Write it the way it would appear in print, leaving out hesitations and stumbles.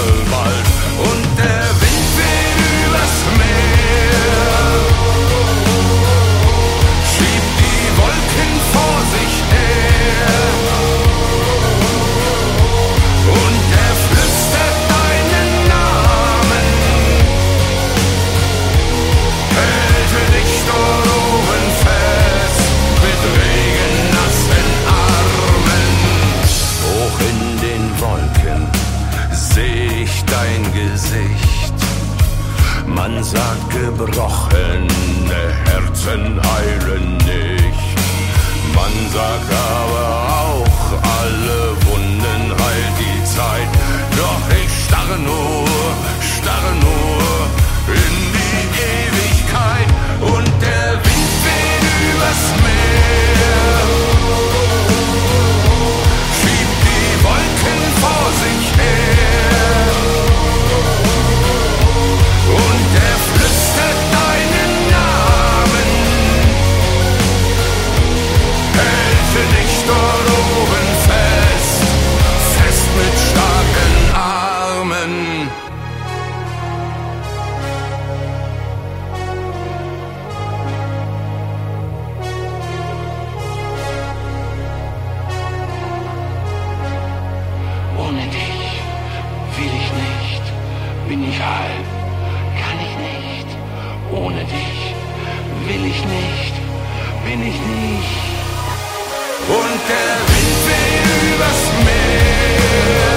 bald. Und der Wind weht übers Meer, schiebt die Wolken vor sich her. Und er flüstert deinen Namen, hält dich dort oben fest mit regennassen Armen. Hoch in den Wolken seh ich dein Gesicht. Man sagt, gebrochene Herzen heilen nicht. Man sagt aber auch, alle Wunden heilt die Zeit. Doch ich starre nur in die Ewigkeit. Und der Wind weht übers Meer, schiebt die Wolken vor sich her. Und er flüstert deinen Namen, hält dich dort oben fest, fest mit starken Armen. Ohne dich will ich nicht, bin ich halb, kann ich nicht. Ohne dich will ich nicht, bin ich nicht. Und der Wind weht übers Meer,